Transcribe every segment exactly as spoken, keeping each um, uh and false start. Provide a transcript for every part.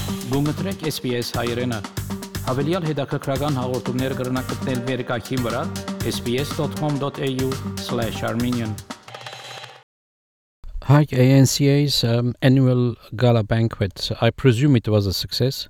Գումտրեք S B S հայերեն։ Հավելյալ հետաքրքրական հաղորդումներ կգրնակցնել վերկայքին վրա s b s dot com dot a u slash armenian. Hi, A N C A's um, annual gala banquet. I presume it was a success?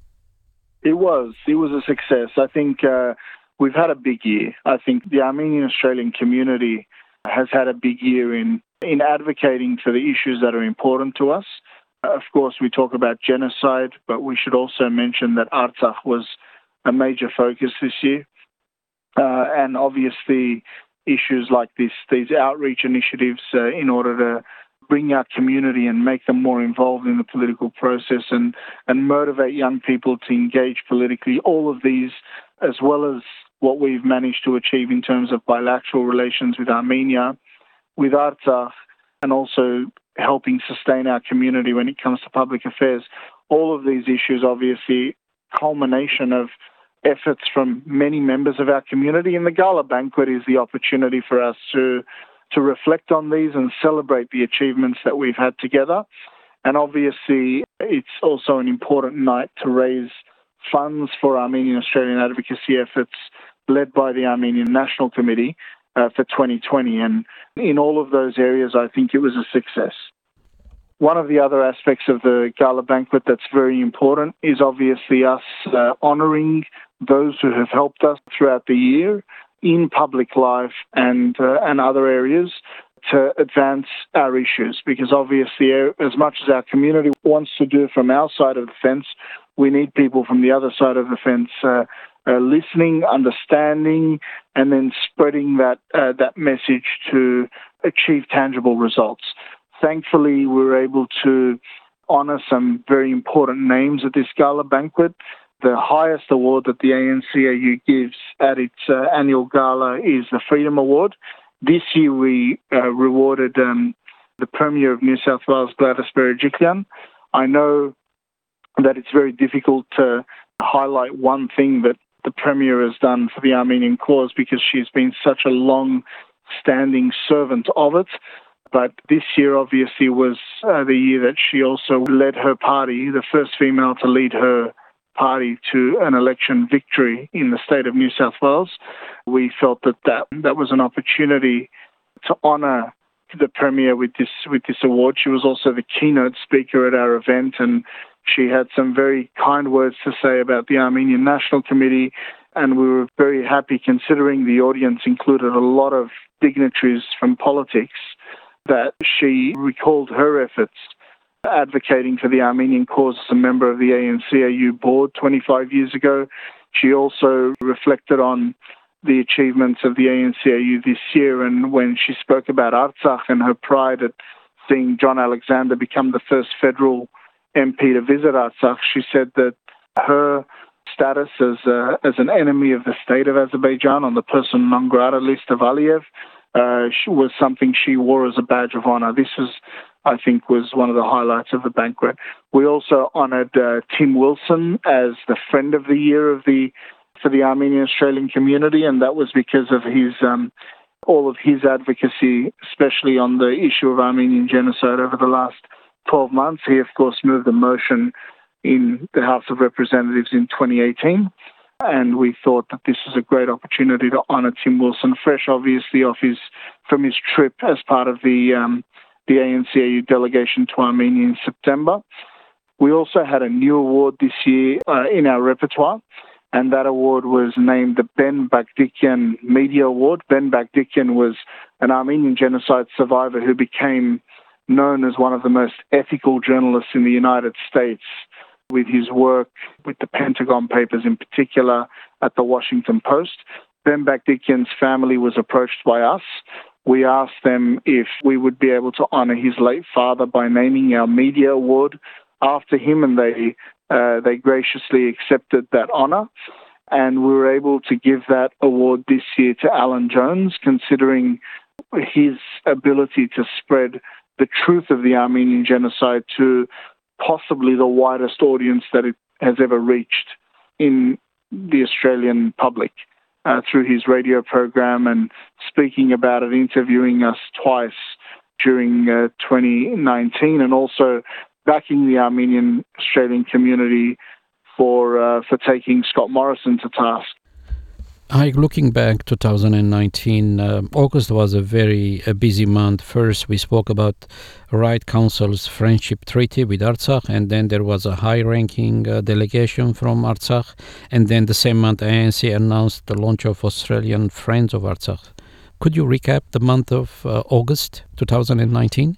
It was. It was a success. I think uh, we've had a big year. I think the Armenian Australian community has had a big year in, in advocating for the issues that are important to us. Uh, of course, we talk about genocide, but we should also mention that Artsakh was a major focus this year. Uh, and obviously, issues like this, these outreach initiatives uh, in order to bring our community and make them more involved in the political process and, and motivate young people to engage politically. All of these, as well as what we've managed to achieve in terms of bilateral relations with Armenia, with Artsakh, and also helping sustain our community when it comes to public affairs. All of these issues, obviously, culmination of efforts from many members of our community. And the gala banquet is the opportunity for us to to reflect on these and celebrate the achievements that we've had together. And obviously, it's also an important night to raise funds for Armenian Australian advocacy efforts led by the Armenian National Committee uh, for twenty twenty. And in all of those areas, I think it was a success. One of the other aspects of the gala banquet that's very important is obviously us uh, honouring those who have helped us throughout the year in public life and uh, and other areas to advance our issues. Because obviously, as much as our community wants to do from our side of the fence, we need people from the other side of the fence uh, uh, listening, understanding, and then spreading that uh, that message to achieve tangible results. Thankfully, we were able to honour some very important names at this gala banquet. The highest award that the A N C A U gives at its uh, annual gala is the Freedom Award. This year we uh, rewarded um, the Premier of New South Wales, Gladys Berejiklian. I know that it's very difficult to highlight one thing that the Premier has done for the Armenian cause because she's been such a long-standing servant of it. But this year obviously was uh, the year that she also led her party, the first female to lead her party to an election victory in the state of New South Wales. We felt that that, that was an opportunity to honour the Premier with this with this award. She was also the keynote speaker at our event, and she had some very kind words to say about the Armenian National Committee, and we were very happy considering the audience included a lot of dignitaries from politics that she recalled her efforts advocating for the Armenian cause as a member of the A N C A U board twenty-five years ago. She also reflected on the achievements of the A N C A U this year, and when she spoke about Artsakh and her pride at seeing John Alexander become the first federal M P to visit Artsakh, she said that her status as a, as an enemy of the state of Azerbaijan on the persona non grata list of Aliyev uh, was something she wore as a badge of honour. This was, I think, was one of the highlights of the banquet. We also honoured uh, Tim Wilson as the Friend of the Year of the for the Armenian Australian community, and that was because of his um, all of his advocacy, especially on the issue of Armenian genocide over the last twelve months. He, of course, moved a motion in the House of Representatives in twenty eighteen, and we thought that this was a great opportunity to honour Tim Wilson, fresh, obviously, off his from his trip as part of the um, the A N C A U delegation to Armenia in September. We also had a new award this year uh, in our repertoire, and that award was named the Ben Bagdikian Media Award. Ben Bagdikian was an Armenian genocide survivor who became known as one of the most ethical journalists in the United States with his work with the Pentagon Papers, in particular at the Washington Post. Ben Bagdikian's family was approached by us. We asked them if we would be able to honour his late father by naming our media award after him, and they uh, they graciously accepted that honour. And we were able to give that award this year to Alan Jones, considering his ability to spread the truth of the Armenian genocide to possibly the widest audience that it has ever reached in the Australian public. Uh, through his radio program and speaking about it, interviewing us twice during uh, twenty nineteen, and also backing the Armenian Australian community for uh, for taking Scott Morrison to task. Hi, looking back two thousand nineteen, uh, August was a very a busy month. First, we spoke about Right Council's friendship treaty with Artsakh, and then there was a high-ranking uh, delegation from Artsakh, and then the same month, A N C announced the launch of Australian Friends of Artsakh. Could you recap the month of uh, August two thousand nineteen?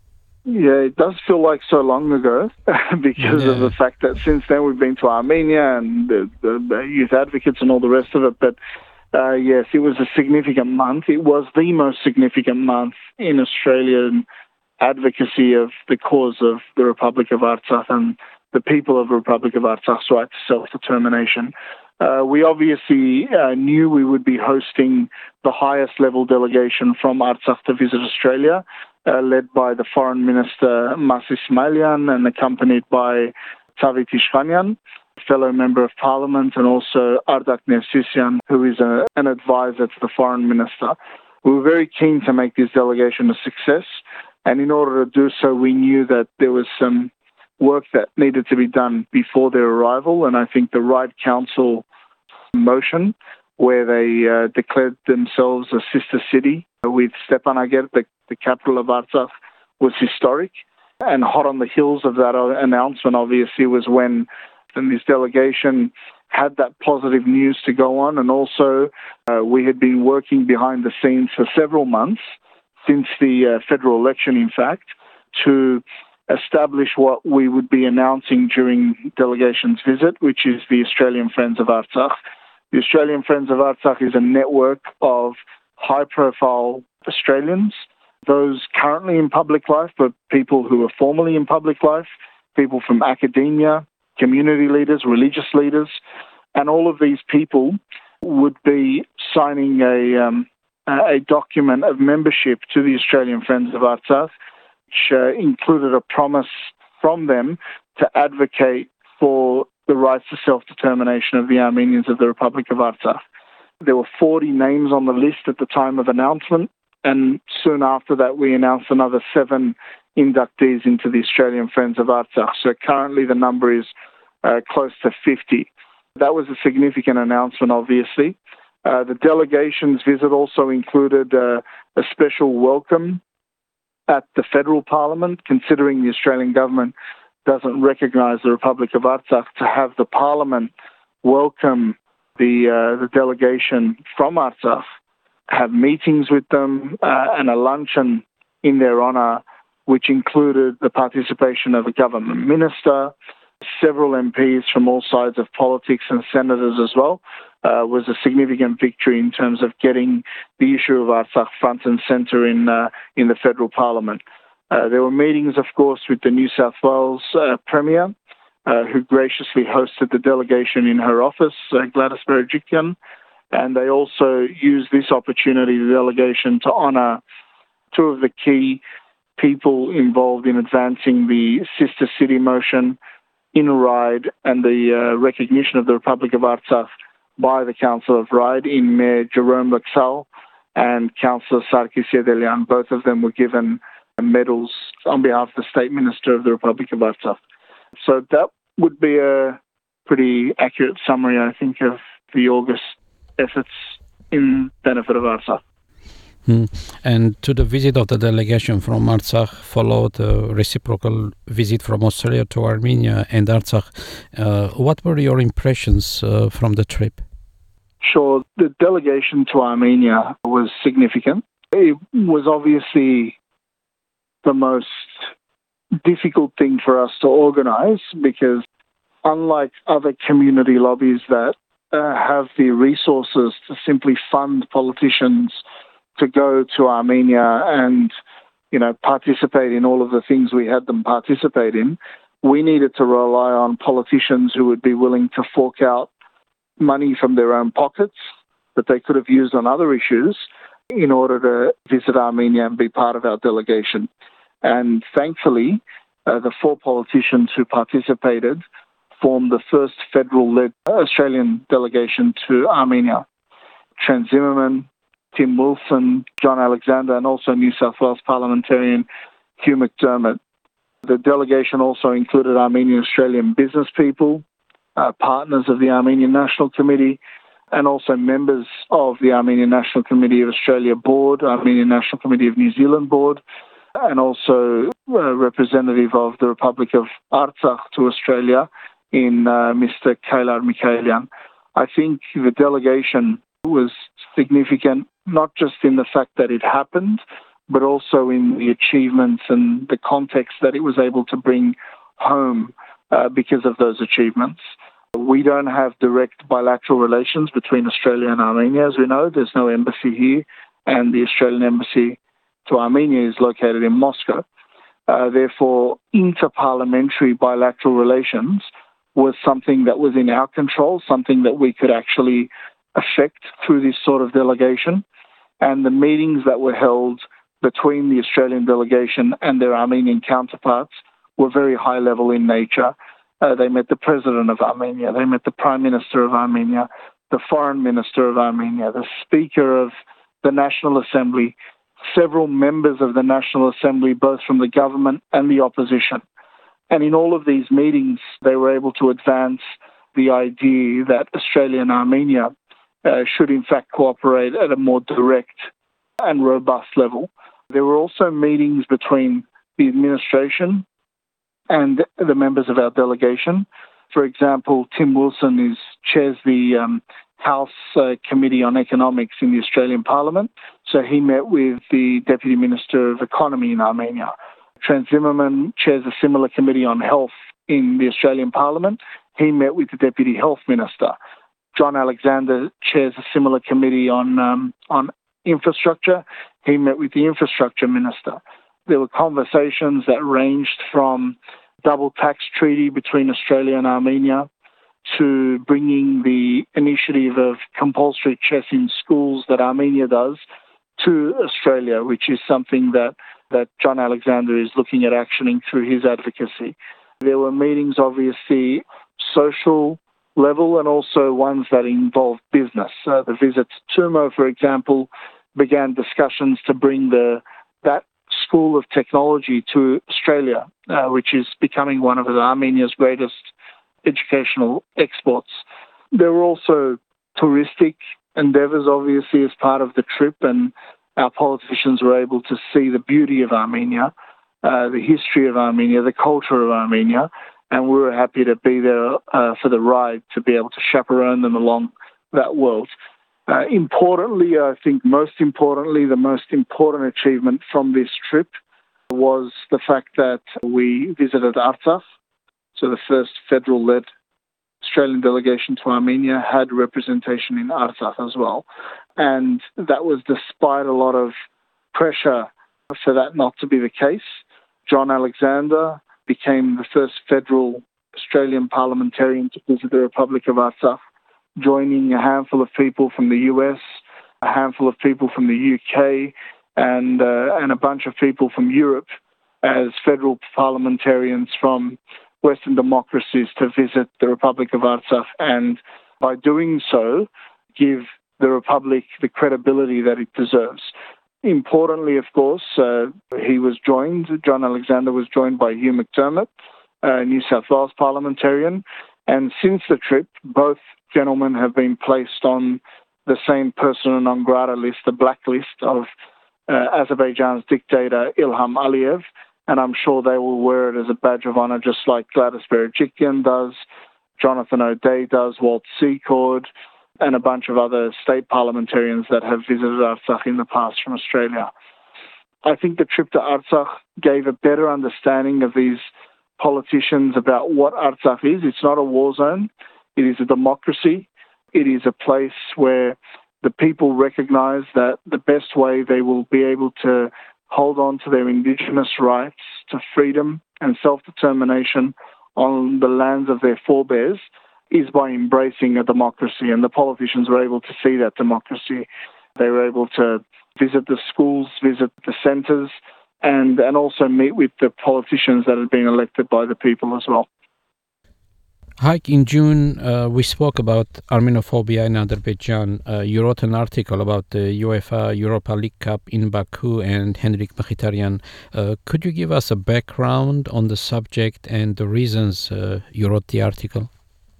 Yeah, it does feel like so long ago because yeah. of the fact that since then we've been to Armenia and the, the, the youth advocates and all the rest of it. But uh, yes, it was a significant month. It was the most significant month in Australian advocacy of the cause of the Republic of Artsakh and the people of the Republic of Artsakh's right to self-determination. Uh, we obviously uh, knew we would be hosting the highest level delegation from Artsakh to visit Australia, uh, led by the Foreign Minister Mas Ismailian and accompanied by Tavit Ishkhanyan, fellow Member of Parliament, and also Ardak Nersisyan, who is a, an advisor to the Foreign Minister. We were very keen to make this delegation a success, and in order to do so, we knew that there was some work that needed to be done before their arrival, and I think the Right Council motion, where they uh, declared themselves a sister city with Stepanakert, the, the capital of Artsakh, was historic. And hot on the heels of that announcement, obviously, was when this delegation had that positive news to go on. And also, uh, we had been working behind the scenes for several months, since the uh, federal election, in fact, to establish what we would be announcing during delegation's visit, which is the Australian Friends of Artsakh. The Australian Friends of Artsakh is a network of high-profile Australians, those currently in public life, but people who are formerly in public life, people from academia, community leaders, religious leaders, and all of these people would be signing a, um, a document of membership to the Australian Friends of Artsakh, which uh, included a promise from them to advocate for the rights to self-determination of the Armenians of the Republic of Artsakh. There were forty names on the list at the time of announcement, and soon after that we announced another seven inductees into the Australian Friends of Artsakh. So currently the number is uh, close to fifty. That was a significant announcement, obviously. Uh, the delegation's visit also included uh, a special welcome at the federal parliament, considering the Australian government doesn't recognise the Republic of Artsakh, to have the parliament welcome the uh, the delegation from Artsakh, have meetings with them, uh, and a luncheon in their honour, which included the participation of a government minister, several M Ps from all sides of politics and senators as well, uh, was a significant victory in terms of getting the issue of Artsakh front and centre in uh, in the federal parliament. Uh, there were meetings, of course, with the New South Wales uh, Premier, uh, who graciously hosted the delegation in her office, uh, Gladys Berejiklian, and they also used this opportunity, the delegation, to honour two of the key people involved in advancing the Sister City motion in Ryde and the uh, recognition of the Republic of Artsakh by the Council of Ryde in Mayor Jerome Laxal and Councillor Sarkis Yedelian. Both of them were given medals on behalf of the State Minister of the Republic of Artsakh. So that would be a pretty accurate summary, I think, of the August efforts in benefit of Artsakh. Hmm. And to the visit of the delegation from Artsakh followed a reciprocal visit from Australia to Armenia and Artsakh. Uh, what were your impressions uh, from the trip? Sure. The delegation to Armenia was significant. It was obviously the most difficult thing for us to organise because unlike other community lobbies that uh, have the resources to simply fund politicians to go to Armenia and, you know, participate in all of the things we had them participate in, we needed to rely on politicians who would be willing to fork out money from their own pockets that they could have used on other issues in order to visit Armenia and be part of our delegation. And thankfully, uh, the four politicians who participated formed the first federal-led Australian delegation to Armenia. Trent Zimmerman, Tim Wilson, John Alexander, and also New South Wales parliamentarian Hugh McDermott. The delegation also included Armenian Australian business people, uh, partners of the Armenian National Committee, and also members of the Armenian National Committee of Australia Board, Armenian National Committee of New Zealand Board, and also a representative of the Republic of Artsakh to Australia in uh, Mister Kailar Mikhailian. I think the delegation was significant, not just in the fact that it happened, but also in the achievements and the context that it was able to bring home uh, because of those achievements. We don't have direct bilateral relations between Australia and Armenia, as we know. There's no embassy here, and the Australian embassy to Armenia is located in Moscow. Uh, therefore, interparliamentary bilateral relations was something that was in our control, something that we could actually affect through this sort of delegation. And the meetings that were held between the Australian delegation and their Armenian counterparts were very high level in nature. Uh, they met the President of Armenia, they met the Prime Minister of Armenia, the Foreign Minister of Armenia, the Speaker of the National Assembly, several members of the National Assembly, both from the government and the opposition. And in all of these meetings, they were able to advance the idea that Australia and Armenia uh, should in fact cooperate at a more direct and robust level. There were also meetings between the administration and the members of our delegation. For example, Tim Wilson is chairs the um, House uh, Committee on Economics in the Australian Parliament, so he met with the Deputy Minister of Economy in Armenia. Trent Zimmerman chairs a similar committee on health in the Australian Parliament. He met with the Deputy Health Minister. John Alexander chairs a similar committee on um, on infrastructure. He met with the Infrastructure Minister. There were conversations that ranged from double tax treaty between Australia and Armenia to bringing the initiative of compulsory chess in schools that Armenia does to Australia, which is something that, that John Alexander is looking at actioning through his advocacy. There were meetings, obviously, social level and also ones that involved business. Uh, the visit to Tumo, for example, began discussions to bring the that School of Technology to Australia, uh, which is becoming one of Armenia's greatest educational exports. There were also touristic endeavours, obviously, as part of the trip, and our politicians were able to see the beauty of Armenia, uh, the history of Armenia, the culture of Armenia, and we were happy to be there uh, for the ride, to be able to chaperone them along that world. Uh, importantly, I think most importantly, the most important achievement from this trip was the fact that we visited Artsakh. So the first federal-led Australian delegation to Armenia had representation in Artsakh as well. And that was despite a lot of pressure for that not to be the case. John Alexander became the first federal Australian parliamentarian to visit the Republic of Artsakh, joining a handful of people from the U S, a handful of people from the U K, and uh, and a bunch of people from Europe as federal parliamentarians from Western democracies to visit the Republic of Artsakh, and by doing so, give the Republic the credibility that it deserves. Importantly, of course, uh, he was joined, John Alexander was joined by Hugh McDermott, a New South Wales parliamentarian, and since the trip, both gentlemen have been placed on the same persona non grata list, the blacklist of uh, Azerbaijan's dictator Ilham Aliyev, and I'm sure they will wear it as a badge of honour, just like Gladys Berejiklian does, Jonathan O'Dea does, Walt Secord, and a bunch of other state parliamentarians that have visited Artsakh in the past from Australia. I think the trip to Artsakh gave a better understanding of these politicians about what Artsakh is. It's not a war zone. It is a democracy. It is a place where the people recognise that the best way they will be able to hold on to their indigenous rights to freedom and self-determination on the lands of their forebears is by embracing a democracy. And the politicians were able to see that democracy. They were able to visit the schools, visit the centres, and, and also meet with the politicians that had been elected by the people as well. Haik, in June, uh, we spoke about Armenophobia in Azerbaijan. Uh, you wrote an article about the UEFA Europa League Cup in Baku and Henrik Mkhitaryan. Uh, could you give us a background on the subject and the reasons uh, you wrote the article?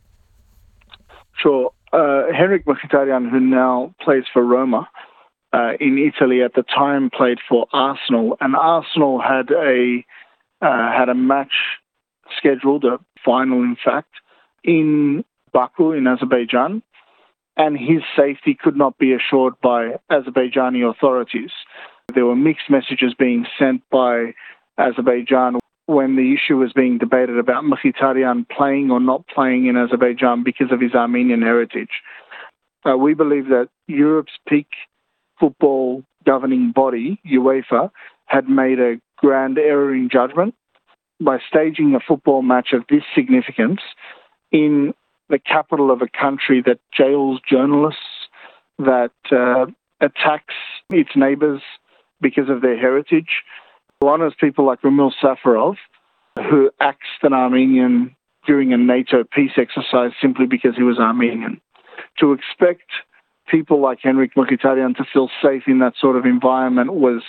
Sure. Uh, Henrik Mkhitaryan, who now plays for Roma uh, in Italy, at the time played for Arsenal, and Arsenal had a uh, had a match scheduled, a final, in fact, in Baku in Azerbaijan, and his safety could not be assured by Azerbaijani authorities. There were mixed messages being sent by Azerbaijan when the issue was being debated about Mkhitaryan playing or not playing in Azerbaijan because of his Armenian heritage. Uh, we believe that Europe's peak football governing body, UEFA, had made a grand error in judgment by staging a football match of this significance in the capital of a country that jails journalists, that uh, attacks its neighbours because of their heritage, who honours people like Ramil Safarov, who axed an Armenian during a NATO peace exercise simply because he was Armenian. To expect people like Henrik Mkhitaryan to feel safe in that sort of environment was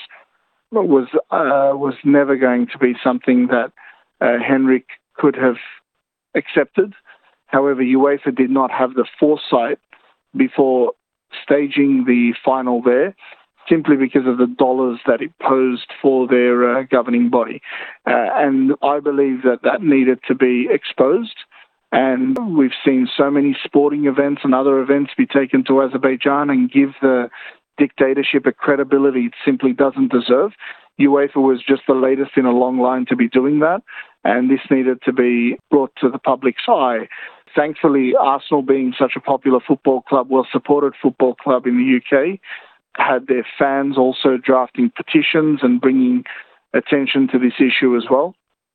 was uh, was never going to be something that uh, Henrik could have accepted. However, UEFA did not have the foresight before staging the final there, simply because of the dollars that it posed for their uh, governing body. Uh, and I believe that that needed to be exposed. And we've seen so many sporting events and other events be taken to Azerbaijan and give the dictatorship a credibility it simply doesn't deserve. UEFA was just the latest in a long line to be doing that, and this needed to be brought to the public's eye. Thankfully, Arsenal, being such a popular football club, well-supported football club in the U K, had their fans also drafting petitions and bringing attention to this issue as well.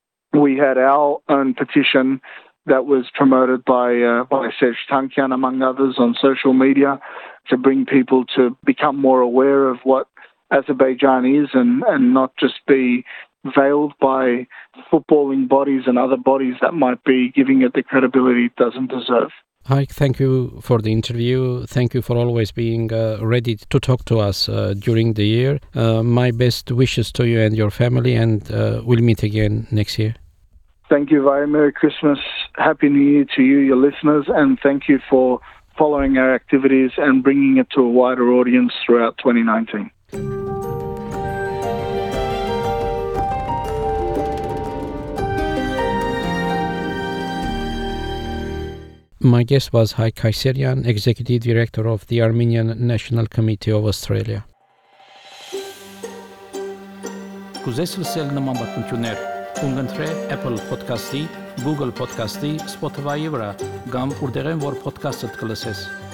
We had our own petition that was promoted by uh, by Serge Tankian, among others, on social media to bring people to become more aware of what Azerbaijan is and, and not just be veiled by footballing bodies and other bodies that might be giving it the credibility it doesn't deserve. Haik, thank you for the interview. Thank you for always being uh, ready to talk to us uh, during the year. Uh, my best wishes to you and your family, and uh, we'll meet again next year. Thank you, Vaya. Merry Christmas. Happy New Year to you, your listeners, and thank you for following our activities and bringing it to a wider audience throughout twenty nineteen. My guest was Haik Kayserian, Executive Director of the Armenian National Committee of Australia. Կուզես լսել նման բանություններ, կընտրե Apple Podcast-ի, Google Podcast-ի, Spotify-ի վրա, կամ որտեղեն որ podcast-ը կլսես։